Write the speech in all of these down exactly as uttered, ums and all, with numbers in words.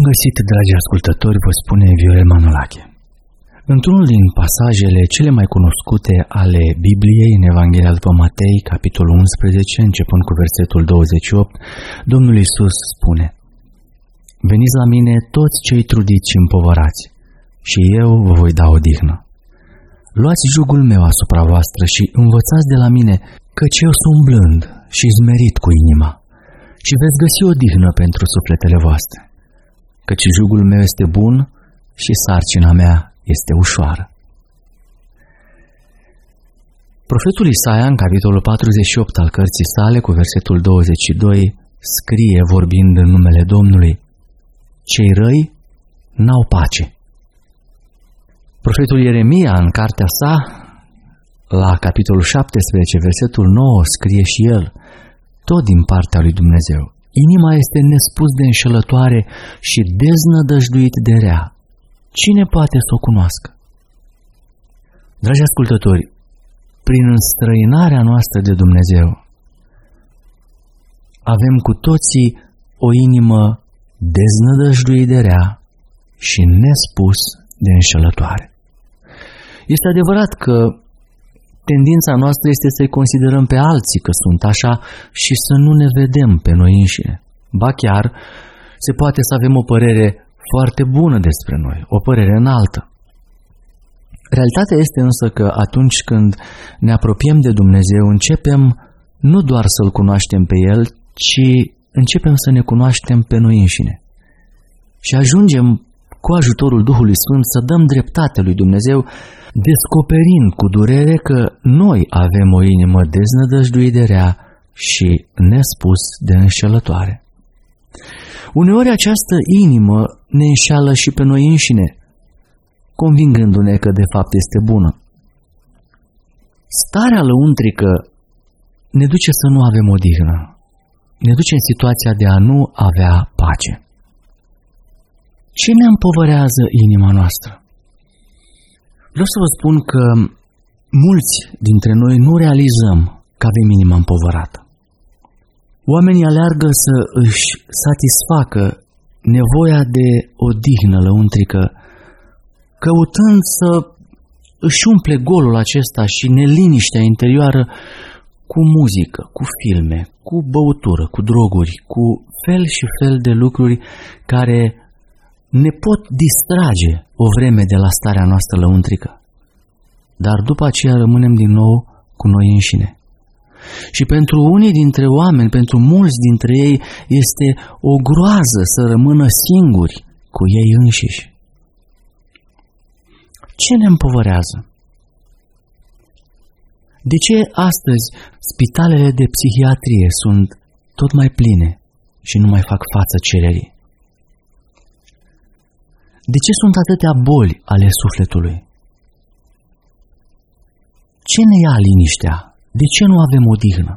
găsit, dragi ascultători, vă spune Viorel Manolache. Într-unul din pasajele cele mai cunoscute ale Bibliei, în Evanghelia după Matei, capitolul unsprezece, începând cu versetul douăzeci și opt, Domnul Iisus spune: Veniți la mine toți cei trudiți și împovărați, și eu vă voi da odihnă. Luați jugul meu asupra voastră și învățați de la mine, căci eu sunt blând și zmerit cu inima, și veți găsi odihnă pentru sufletele voastre, căci jugul meu este bun și sarcina mea este ușoară. Profetul Isaia, în capitolul patruzeci și opt al cărții sale, cu versetul douăzeci și doi, scrie, vorbind în numele Domnului: Cei răi n-au pace. Profetul Ieremia, în cartea sa, la capitolul șaptesprezece, versetul nouă, scrie și el, tot din partea lui Dumnezeu: Inima este nespus de înșelătoare și deznădăjduit de rea. Cine poate să o cunoască? Dragi ascultători, prin înstrăinarea noastră de Dumnezeu, avem cu toții o inimă deznădăjduit de rea și nespus de înșelătoare. Este adevărat că tendința noastră este să-i considerăm pe alții că sunt așa și să nu ne vedem pe noi înșine. Ba chiar, se poate să avem o părere foarte bună despre noi, o părere înaltă. Realitatea este însă că atunci când ne apropiem de Dumnezeu, începem nu doar să-L cunoaștem pe El, ci începem să ne cunoaștem pe noi înșine. Și ajungem, cu ajutorul Duhului Sfânt, să dăm dreptate lui Dumnezeu, descoperind cu durere că noi avem o inimă deznădăjduit de rea și nespus de înșelătoare. Uneori această inimă ne înșeală și pe noi înșine, convingându-ne că de fapt este bună. Starea lăuntrică ne duce să nu avem odihnă, ne duce în situația de a nu avea pace. Ce ne împovărează inima noastră? Vreau să vă spun că mulți dintre noi nu realizăm că avem inima împovărată. Oamenii aleargă să își satisfacă nevoia de odihnă lăuntrică, căutând să își umple golul acesta și neliniștea interioară cu muzică, cu filme, cu băutură, cu droguri, cu fel și fel de lucruri care ne pot distrage o vreme de la starea noastră lăuntrică. Dar după aceea rămânem din nou cu noi înșine. Și pentru unii dintre oameni, pentru mulți dintre ei, este o groază să rămână singuri cu ei înșiși. Ce ne împovărează? De ce astăzi spitalele de psihiatrie sunt tot mai pline și nu mai fac față cererii? De ce sunt atâtea boli ale sufletului? Ce ne ia liniștea? De ce nu avem odihnă?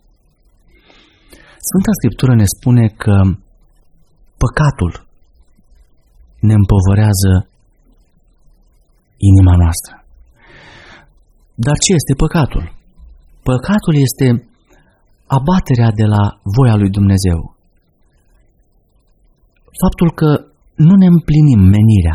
Sfânta Scriptură ne spune că păcatul ne împovărează inima noastră. Dar ce este păcatul? Păcatul este abaterea de la voia lui Dumnezeu. Faptul că nu ne împlinim menirea,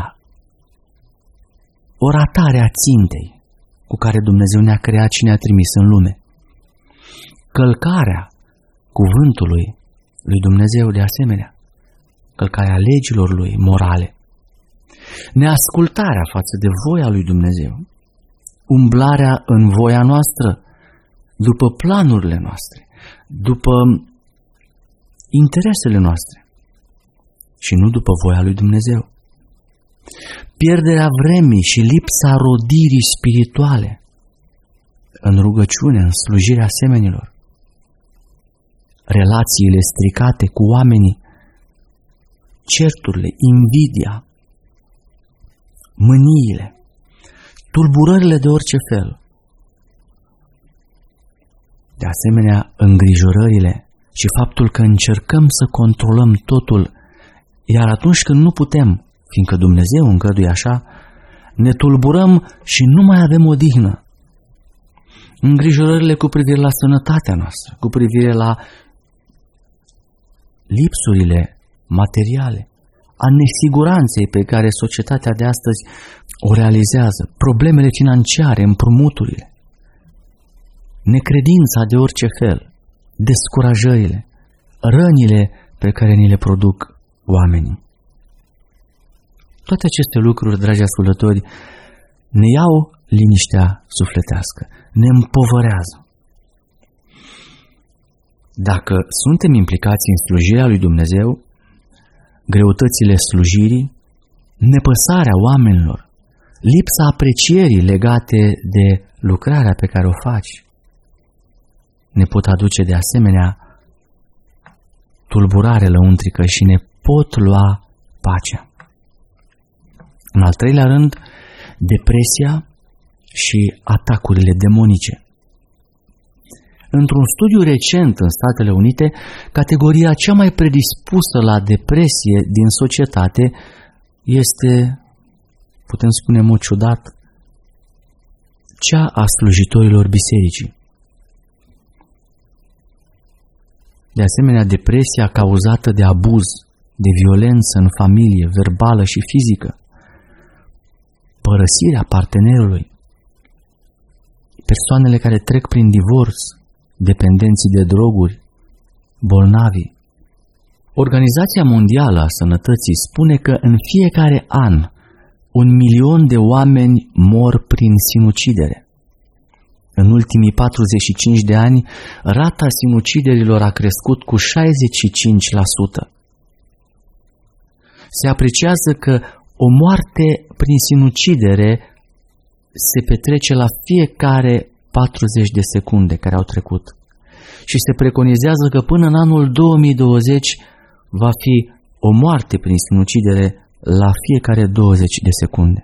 o ratare a țintei cu care Dumnezeu ne-a creat și ne-a trimis în lume. Călcarea cuvântului lui Dumnezeu de asemenea, călcarea legilor lui morale, neascultarea față de voia lui Dumnezeu, umblarea în voia noastră, după planurile noastre, după interesele noastre și nu după voia lui Dumnezeu. Pierderea vremii și lipsa rodirii spirituale în rugăciune, în slujirea semenilor, relațiile stricate cu oamenii, certurile, invidia, mâniile, tulburările de orice fel. De asemenea, îngrijorările și faptul că încercăm să controlăm totul, iar atunci când nu putem, fiindcă Dumnezeu îngăduie așa, ne tulburăm și nu mai avem odihnă. Îngrijorările cu privire la sănătatea noastră, cu privire la lipsurile materiale, a nesiguranței pe care societatea de astăzi o realizează, problemele financiare, împrumuturile, necredința de orice fel, descurajările, rănile pe care ni le produc oamenii. Toate aceste lucruri, dragi ascultători, ne iau liniștea sufletească, ne împovărează. Dacă suntem implicați în slujirea lui Dumnezeu, greutățile slujirii, nepăsarea oamenilor, lipsa aprecierii legate de lucrarea pe care o faci, ne pot aduce de asemenea tulburare lăuntrică și ne pot lua pacea. În al treilea rând, depresia și atacurile demonice. Într-un studiu recent în Statele Unite, categoria cea mai predispusă la depresie din societate este, putem spune în mod ciudat, cea a slujitorilor bisericii. De asemenea, depresia cauzată de abuz, de violență în familie, verbală și fizică, părăsirea partenerului, persoanele care trec prin divorț, dependenții de droguri, bolnavi. Organizația Mondială a Sănătății spune că în fiecare an un milion de oameni mor prin sinucidere. În ultimii patruzeci și cinci de ani, rata sinuciderilor a crescut cu șaizeci și cinci la sută. Se apreciază că o moarte prin sinucidere se petrece la fiecare patruzeci de secunde care au trecut. Și se preconizează că până în anul două mii douăzeci va fi o moarte prin sinucidere la fiecare douăzeci de secunde.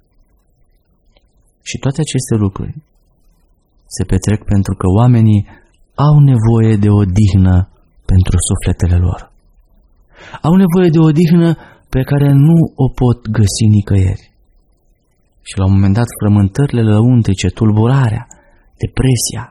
Și toate aceste lucruri se petrec pentru că oamenii au nevoie de odihnă pentru sufletele lor. Au nevoie de odihnă pe care nu o pot găsi nicăieri. Și la un moment dat frământările lăuntrice, tulburarea, depresia,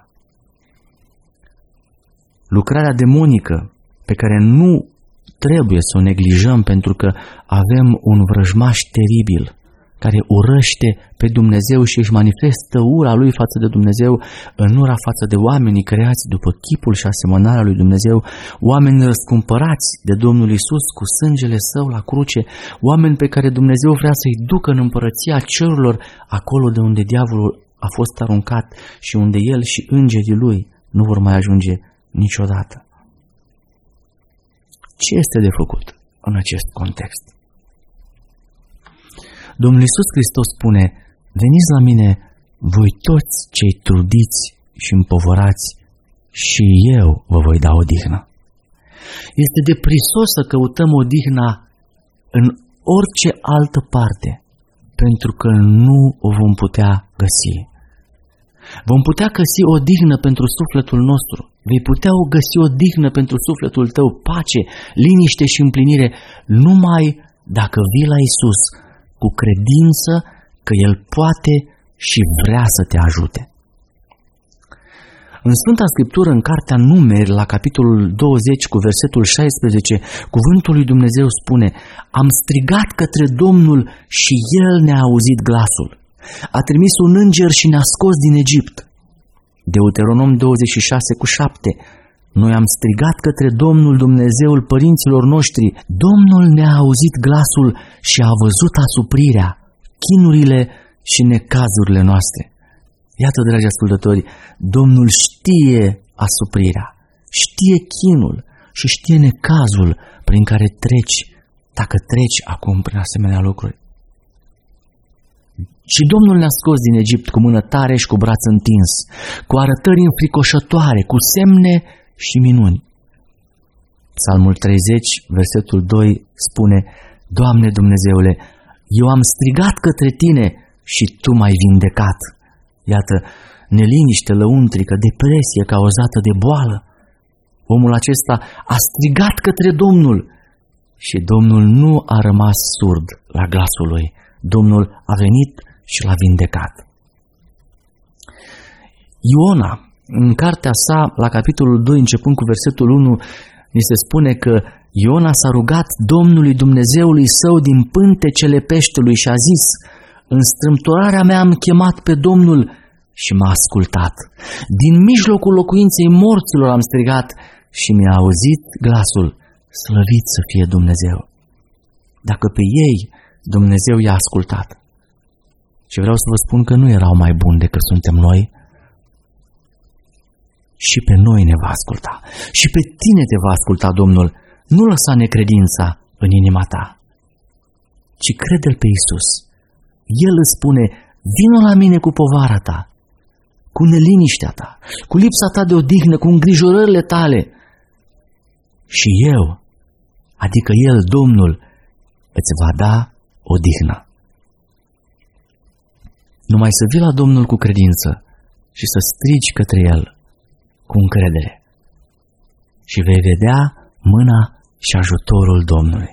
lucrarea demonică pe care nu trebuie să o neglijăm pentru că avem un vrăjmaș teribil care urăște pe Dumnezeu și își manifestă ura lui față de Dumnezeu în ura față de oamenii creați după chipul și asemănarea lui Dumnezeu, oameni răscumpărați de Domnul Iisus cu sângele său la cruce, oameni pe care Dumnezeu vrea să-i ducă în împărăția cerurilor, acolo de unde diavolul a fost aruncat și unde el și îngerii lui nu vor mai ajunge niciodată. Ce este de făcut în acest context? Domnul Iisus Hristos spune, veniți la mine voi toți cei trudiți și împovărați și eu vă voi da odihnă. Este deprisos să căutăm odihna în orice altă parte, pentru că nu o vom putea găsi. Vom putea găsi odihnă pentru sufletul nostru, vei putea găsi odihnă pentru sufletul tău, pace, liniște și împlinire, numai dacă vii la Iisus cu credință că El poate și vrea să te ajute. În Sfânta Scriptură, în Cartea Numeri, la capitolul douăzeci, cu versetul șaisprezece, cuvântul lui Dumnezeu spune, am strigat către Domnul și El ne-a auzit glasul. A trimis un înger și ne-a scos din Egipt. Deuteronom douăzeci și șase cu șapte. Noi am strigat către Domnul Dumnezeul părinților noștri. Domnul ne-a auzit glasul și a văzut asuprirea, chinurile și necazurile noastre. Iată, dragi ascultători, Domnul știe asuprirea, știe chinul și știe necazul prin care treci, dacă treci acum prin asemenea lucruri. Și Domnul ne-a scos din Egipt cu mână tare și cu braț întins, cu arătări înfricoșătoare, cu semne și minuni. Psalmul treizeci, versetul doi spune, Doamne Dumnezeule, eu am strigat către Tine și Tu m-ai vindecat. Iată, neliniște lăuntrică, depresie cauzată de boală. Omul acesta a strigat către Domnul și Domnul nu a rămas surd la glasul lui. Domnul a venit și l-a vindecat. Iona, în cartea sa, la capitolul doi, începând cu versetul unu, ni se spune că Iona s-a rugat Domnului Dumnezeului său din pântecele peștelui și a zis: în strâmtorarea mea am chemat pe Domnul și m-a ascultat. Din mijlocul locuinței morților am strigat și mi-a auzit glasul. Slăvit să fie Dumnezeu! Dacă pe ei Dumnezeu i-a ascultat. Și vreau să vă spun că nu erau mai buni decât suntem noi. Și pe noi ne va asculta. Și pe tine te va asculta Domnul. Nu lăsa necredința în inima ta, ci crede-L pe Iisus. El îți spune: vino la mine cu povara ta, cu neliniștea ta, cu lipsa ta de odihnă, cu îngrijorările tale. Și eu, adică El, Domnul, îți va da odihnă. Numai să vii la Domnul cu credință și să strigi către El cu încredere și vei vedea mâna și ajutorul Domnului.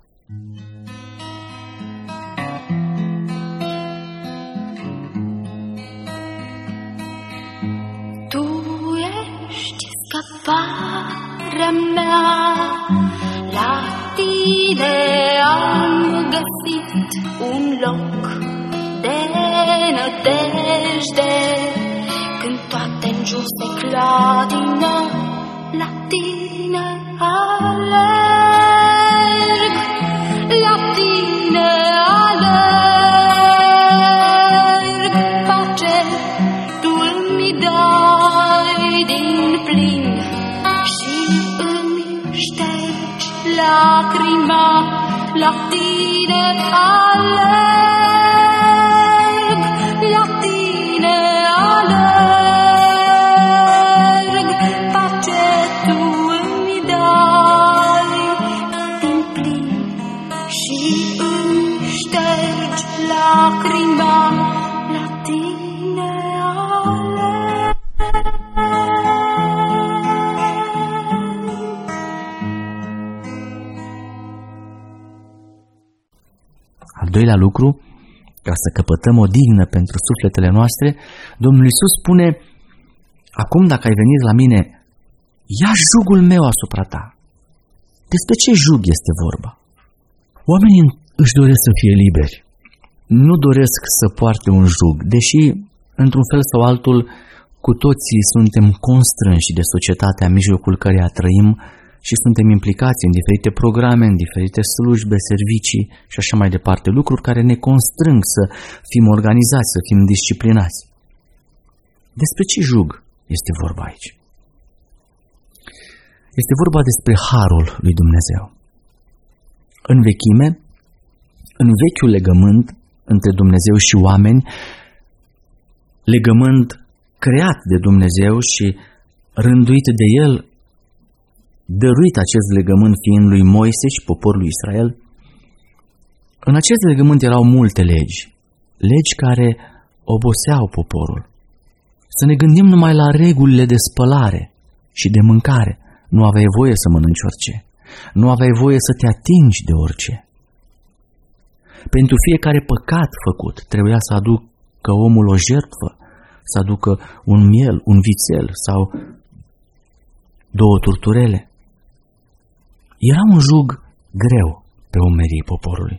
Tu ești scăparea mea, la tine am găsit un loc de nădejde. Când toate-n jur se clatină, la tine alerg, la tine alerg. Pace tu îmi dai din plin și îmi ștergi lacrima, la tine alerg, la tine alerg. Pace tu îmi dai din plin și îmi ștergi lacrima, la tine alerg. Al doilea lucru, ca să căpătăm o dignă pentru sufletele noastre, Domnul Iisus spune: acum dacă ai venit la mine, ia jugul meu asupra ta. Despre ce jug este vorba? Oamenii își doresc să fie liberi. Nu doresc să poarte un jug, deși, într-un fel sau altul, cu toții suntem constrânși de societatea în mijlocul căreia trăim și suntem implicați în diferite programe, în diferite slujbe, servicii și așa mai departe, lucruri care ne constrâng să fim organizați, să fim disciplinați. Despre ce jug este vorba aici? Este vorba despre harul lui Dumnezeu. În vechime, în vechiul legământ între Dumnezeu și oameni, legământ creat de Dumnezeu și rânduit de El, dăruit acest legământ fiind lui Moise și poporului Israel, în acest legământ erau multe legi, legi care oboseau poporul. Să ne gândim numai la regulile de spălare și de mâncare. Nu aveai voie să mănânci orice. Nu aveai voie să te atingi de orice. Pentru fiecare păcat făcut trebuia să aducă omul o jertfă, să aducă un miel, un vițel sau două turturele. Era un jug greu pe umerii poporului.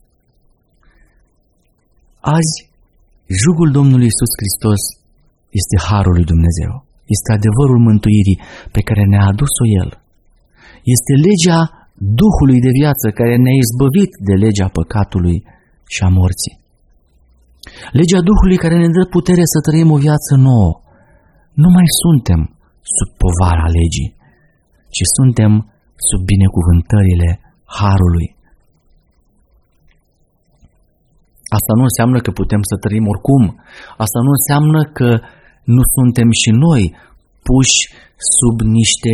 Azi, jugul Domnului Iisus Hristos este harul lui Dumnezeu. Este adevărul mântuirii pe care ne-a adus-o El. Este legea Duhului de viață care ne-a izbăvit de legea păcatului și a morții. Legea Duhului care ne dă putere să trăim o viață nouă. Nu mai suntem sub povara legii, ci suntem sub binecuvântările harului. Asta nu înseamnă că putem să trăim oricum. Asta nu înseamnă că nu suntem și noi puși sub niște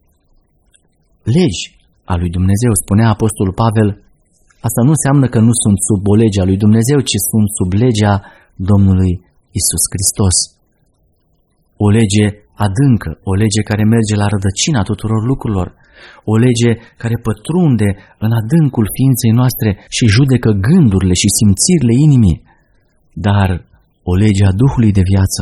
legi a lui Dumnezeu. Spunea Apostolul Pavel, asta nu înseamnă că nu sunt sub o lege a lui Dumnezeu, ci sunt sub legea Domnului Iisus Hristos. O lege adâncă, o lege care merge la rădăcina tuturor lucrurilor, o lege care pătrunde în adâncul ființei noastre și judecă gândurile și simțirile inimii, dar o lege a Duhului de viață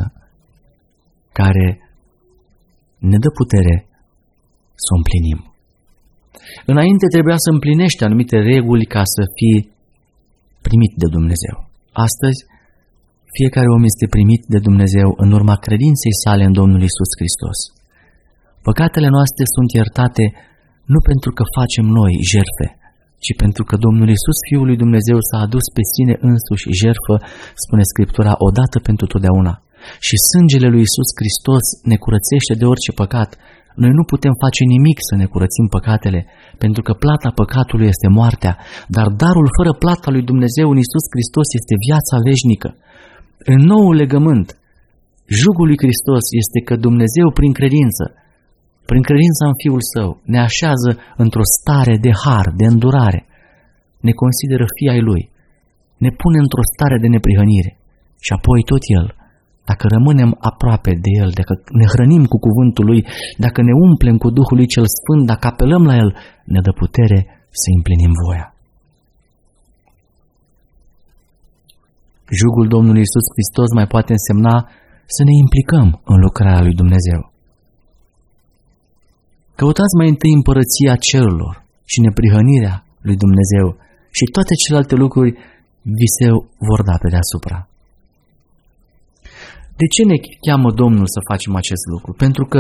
care ne dă putere să o împlinim. Înainte trebuia să împlinești anumite reguli ca să fii primit de Dumnezeu. Astăzi, fiecare om este primit de Dumnezeu în urma credinței sale în Domnul Iisus Hristos. Păcatele noastre sunt iertate nu pentru că facem noi jertfe, ci pentru că Domnul Iisus, Fiul lui Dumnezeu, s-a adus pe sine însuși jertfă, spune Scriptura, odată pentru totdeauna. Și sângele lui Iisus Hristos ne curățește de orice păcat. Noi nu putem face nimic să ne curățim păcatele, pentru că plata păcatului este moartea, dar darul fără plata lui Dumnezeu în Iisus Hristos este viața veșnică. În noul legământ, jugul lui Hristos este că Dumnezeu, prin credință, prin credința în Fiul Său, ne așează într-o stare de har, de îndurare, ne consideră fii ai Lui, ne pune într-o stare de neprihănire și apoi tot El, dacă rămânem aproape de El, dacă ne hrănim cu cuvântul Lui, dacă ne umplem cu Duhul Lui Cel Sfânt, dacă apelăm la El, ne dă putere să împlinim voia. Jugul Domnului Iisus Hristos mai poate însemna să ne implicăm în lucrarea lui Dumnezeu. Căutați mai întâi împărăția cerurilor și neprihănirea lui Dumnezeu și toate celelalte lucruri vi se vor da pe deasupra. De ce ne cheamă Domnul să facem acest lucru? Pentru că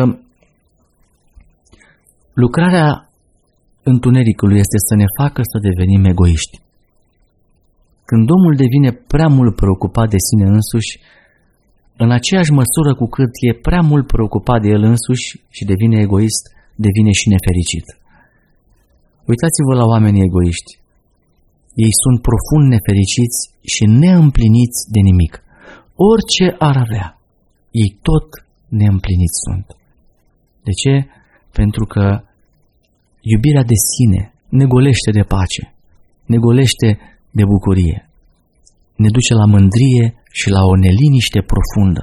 lucrarea întunericului este să ne facă să devenim egoiști. Când omul devine prea mult preocupat de sine însuși, în aceeași măsură cu cât e prea mult preocupat de el însuși și devine egoist, devine și nefericit. Uitați-vă la oamenii egoiști. Ei sunt profund nefericiți și neîmpliniți de nimic. Orice ar avea, ei tot neîmpliniți sunt. De ce? Pentru că iubirea de sine ne golește de pace, ne golește de bucurie, ne duce la mândrie și la o neliniște profundă.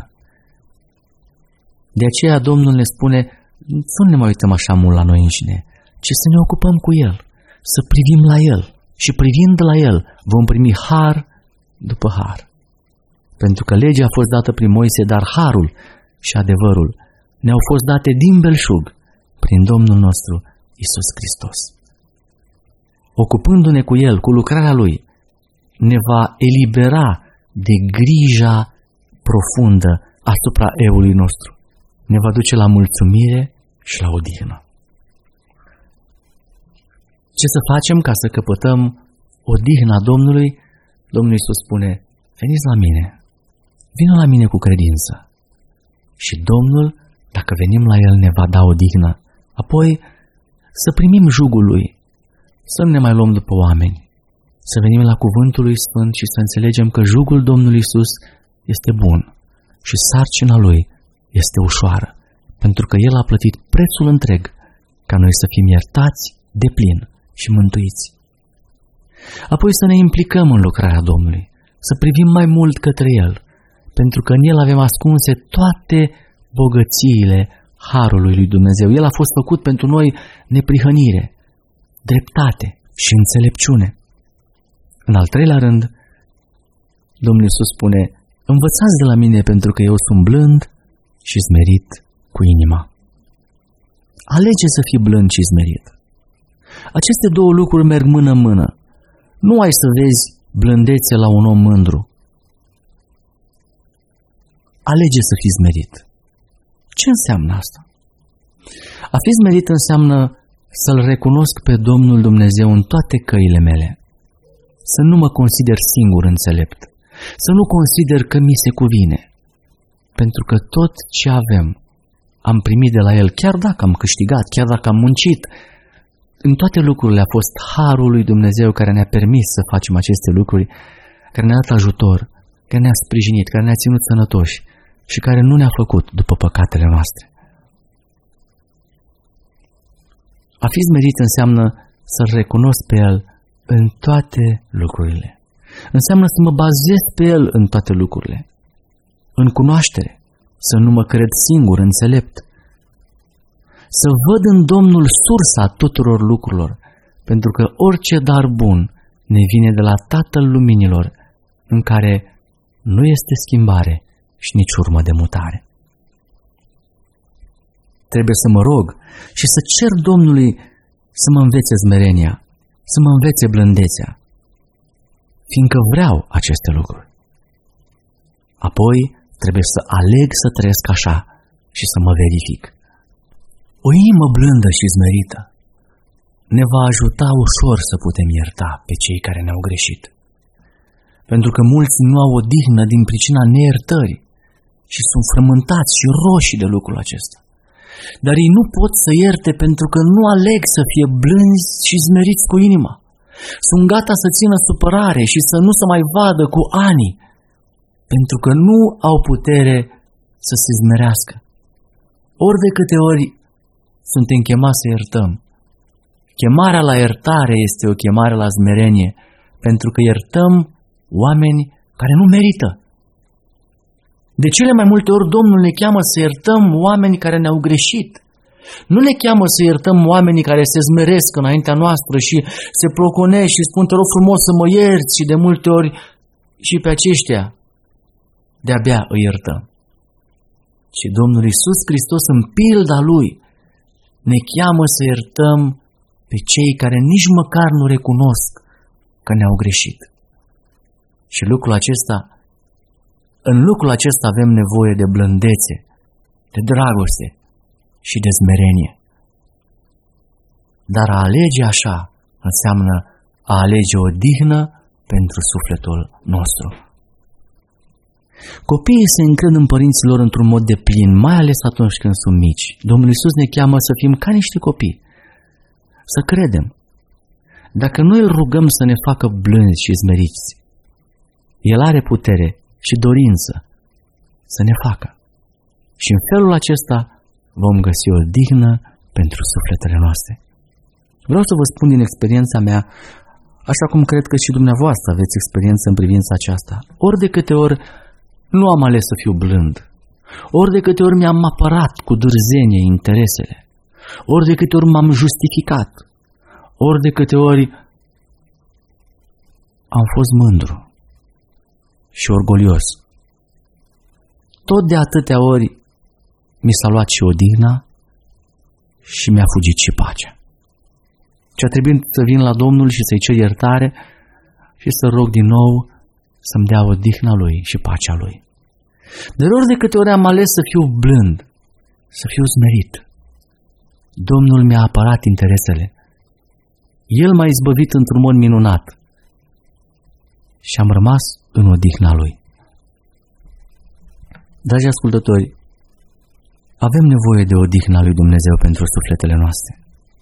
De aceea Domnul ne spune să nu ne mai uităm așa mult la noi înșine, ci să ne ocupăm cu El, să privim la El și privind la El vom primi har după har. Pentru că legea a fost dată prin Moise, dar harul și adevărul ne-au fost date din belșug prin Domnul nostru Iisus Hristos. Ocupându-ne cu El, cu lucrarea Lui, ne va elibera de grija profundă asupra eului nostru. Ne va duce la mulțumire și la odihnă. Ce să facem ca să căpătăm odihna Domnului? Domnul Iisus spune, veniți la mine, vină la mine cu credință. Și Domnul, dacă venim la El, ne va da odihnă. Apoi să primim jugul Lui, să nu ne mai luăm după oameni, să venim la cuvântul Lui Sfânt și să înțelegem că jugul Domnului Iisus este bun și sarcina Lui este ușoară, pentru că El a plătit prețul întreg ca noi să fim iertați de plin și mântuiți. Apoi să ne implicăm în lucrarea Domnului, să privim mai mult către El, pentru că în El avem ascunse toate bogățiile harului lui Dumnezeu. El a fost făcut pentru noi neprihănire, dreptate și înțelepciune. În al treilea rând, Domnul Iisus spune, învățați de la mine pentru că eu sunt blând și smerit cu inima. Alege să fii blând și smerit. Aceste două lucruri merg mână-mână. Nu ai să vezi blândețe la un om mândru. Alege să fii smerit. Ce înseamnă asta? A fi smerit înseamnă să-L recunosc pe Domnul Dumnezeu în toate căile mele. Să nu mă consider singur înțelept. Să nu consider că mi se cuvine. Pentru că tot ce avem am primit de la El, chiar dacă am câștigat, chiar dacă am muncit. În toate lucrurile a fost harul lui Dumnezeu care ne-a permis să facem aceste lucruri, care ne-a dat ajutor, care ne-a sprijinit, care ne-a ținut sănătoși și care nu ne-a făcut după păcatele noastre. A fi smerit înseamnă să-L recunosc pe El în toate lucrurile. Înseamnă să mă bazez pe El în toate lucrurile. În cunoaștere, să nu mă cred singur, înțelept. Să văd în Domnul sursa tuturor lucrurilor, pentru că orice dar bun ne vine de la Tatăl Luminilor, în care nu este schimbare și nici urmă de mutare. Trebuie să mă rog și să cer Domnului să mă învețe smerenia, să mă învețe blândețea, fiindcă vreau aceste lucruri. Apoi trebuie să aleg să trăiesc așa și să mă verific. O inimă blândă și smerită ne va ajuta ușor să putem ierta pe cei care ne-au greșit. Pentru că mulți nu au odihnă din pricina neiertării și sunt frământați și roșii de lucrul acesta. Dar ei nu pot să ierte pentru că nu aleg să fie blânzi și smeriți cu inima. Sunt gata să țină supărare și să nu se mai vadă cu ani, pentru că nu au putere să se smerească. Ori de câte ori suntem chemați să iertăm, chemarea la iertare este o chemare la smerenie, pentru că iertăm oameni care nu merită. De cele mai multe ori Domnul ne cheamă să iertăm oameni care ne-au greșit. Nu ne cheamă să iertăm oamenii care se smeresc înaintea noastră și se proconește și spun, te rog frumos să mă ierți, și de multe ori și pe aceștia de-abia îi iertăm. Și Domnul Iisus Hristos, în pilda Lui, ne cheamă să iertăm pe cei care nici măcar nu recunosc că ne-au greșit. Și lucrul acesta, în lucrul acesta avem nevoie de blândețe, de dragoste și de smerenie. Dar a alege așa înseamnă a alege o dihnă pentru sufletul nostru. Copiii se încred în părinții lor într-un mod de plin, mai ales atunci când sunt mici. Domnul Iisus ne cheamă să fim ca niște copii, să credem. Dacă noi îl rugăm să ne facă blânzi și smeriți, El are putere și dorință să ne facă. Și în felul acesta vom găsi o dignă pentru sufletele noastre. Vreau să vă spun din experiența mea, așa cum cred că și dumneavoastră aveți experiență în privința aceasta. Ori de câte ori nu am ales să fiu blând, ori de câte ori mi-am apărat cu dârzenie interesele, ori de câte ori m-am justificat, ori de câte ori am fost mândru și orgolios, tot de atâtea ori mi s-a luat și odihna și mi-a fugit și pacea. Și a trebuit să vin la Domnul și să-i cer iertare și să rog din nou să-mi dea odihna Lui și pacea Lui. Dar ori de câte ori am ales să fiu blând, să fiu smerit, Domnul mi-a apărat interesele. El m-a izbăvit într-un mod minunat și am rămas în odihna Lui. Dragi ascultători, avem nevoie de odihna lui Dumnezeu pentru sufletele noastre.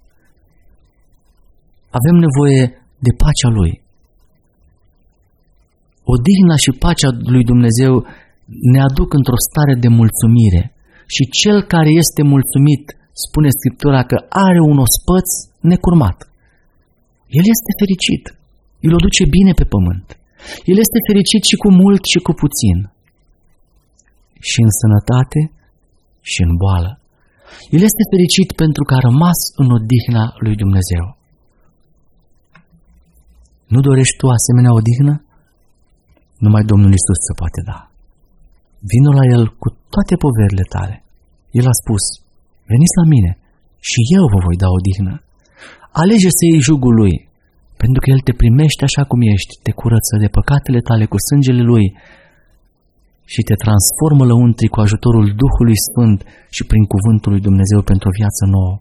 Avem nevoie de pacea Lui. Odihna și pacea lui Dumnezeu ne aduc într-o stare de mulțumire și cel care este mulțumit, spune Scriptura, că are un ospăț necurmat. El este fericit, îl o duce bine pe pământ. El este fericit și cu mult și cu puțin, și în sănătate și în boală. El este fericit pentru că a rămas în odihna lui Dumnezeu. Nu dorești tu asemenea odihnă? Numai Domnul Iisus se poate da. Vino la El cu toate poverile tale. El a spus, veniți la mine și eu vă voi da odihnă. Alege să iei jugul Lui, pentru că El te primește așa cum ești, te curăță de păcatele tale cu sângele Lui și te transformă lăuntri cu ajutorul Duhului Sfânt și prin cuvântul lui Dumnezeu pentru o viață nouă.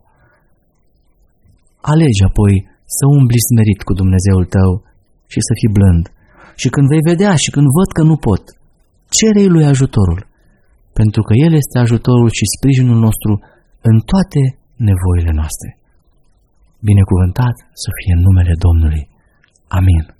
Alege apoi să umbli smerit cu Dumnezeul tău și să fii blând. Și când vei vedea și când văd că nu pot, cere-i Lui ajutorul, pentru că El este ajutorul și sprijinul nostru în toate nevoile noastre. Binecuvântat să fie în numele Domnului. Amin.